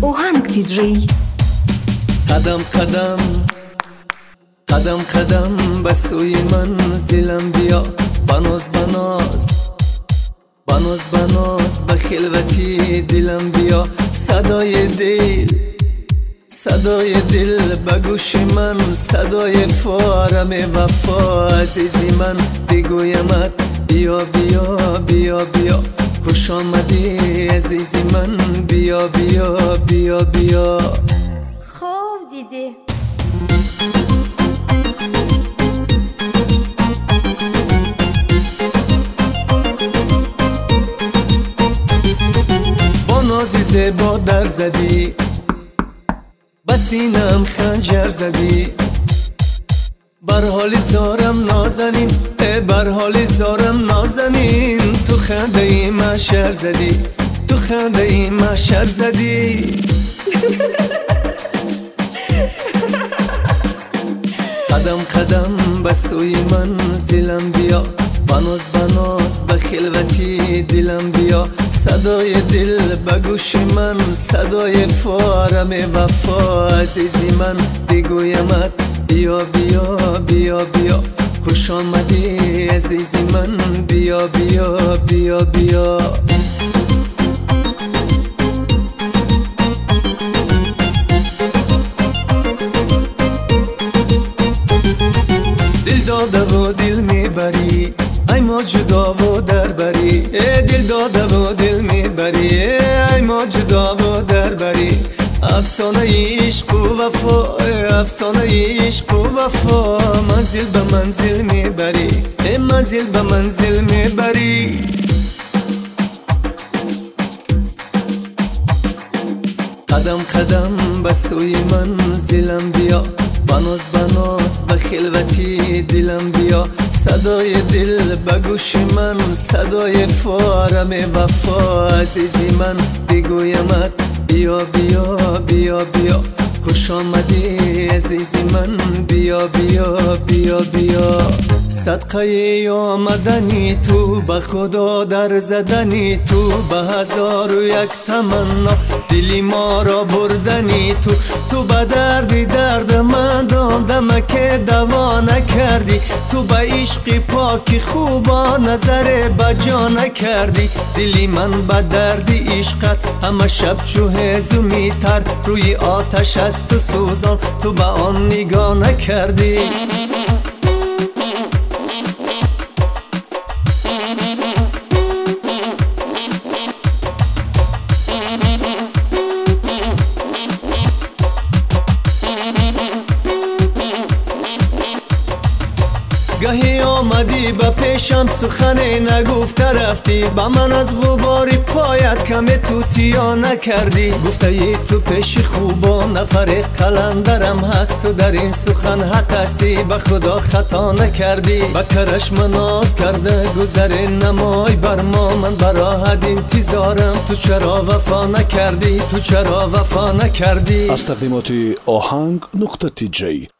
اوهنگ دیجی. قدم قدم قدم قدم به سوی منزلم بیا، بناز بناز بناز بناز به خلوتی دلم بیا. صدای دل به گوش من، صدای فارم وفا عزیزی من بگویمت بیا بیا بیا بیا. خوش آمدی عزیزی من، بیا بیا بیا بیا. خوب دیدی با نازی زیبا در زدی، بسینم خنجر زدی. بر حالی زارم نازنین، بر حالی زارم نازنین. تو خنده ای محشر زدی، تو خنده ای محشر زدی. قدم قدم به سوی منزلم بیا، بناز بناز به خلوتی دلم بیا. صدای دل به گوش من، صدای فارم وفا عزیزی من بگویمت بیا بیا بیا بیا. خوش آمدی عزیزی من، بیا بیا بیا بیا. دل داده و دل میبری، ای ما جدا و دربری. دل داده و دل میبری، ای ما جدا و دربری. افسانه عشق و وفا، افسانه عشق و وفا. منزل به منزل میبری، منزل به منزل میبری. قدم قدم به سوی منزلم بیا، بناز بناز به خلوتی دلم بیا. صدای دل به گوش من، صدای فارم وفا عزیزی من بگویمت بیا بیا بیا بیا. خوش آمدی عزیزی من، بیا بیا بیا بیا. صدقه آمدنی تو، به خدا در زدنی تو. به هزار و یک تمنا دلی ما را بردنی تو. تو به درد من دادم که دوا نکردی. تو به عشق پاک خوبا نظر به جا نکردی. دلی من به درد عشقت همه شب چو هزومی تر. روی آتش از تو سوزان، تو به آن نگاه نکردی. گاهی آمدی به پیشم سخن نگفته رفتی. با من از غباری پایت کم توتیا نکردی. گفته ای تو پیش خوبا نفر قلندرم هست. تو در این سخن حق هستی، به خدا خطا نکردی. به کرشم ناز کرده گذر نمای بر ما. من براحت انتظارم، تو چرا وفا نکردی؟ تو چرا وفا نکردی؟ از تقدیمات آهنگ نقطه تیجی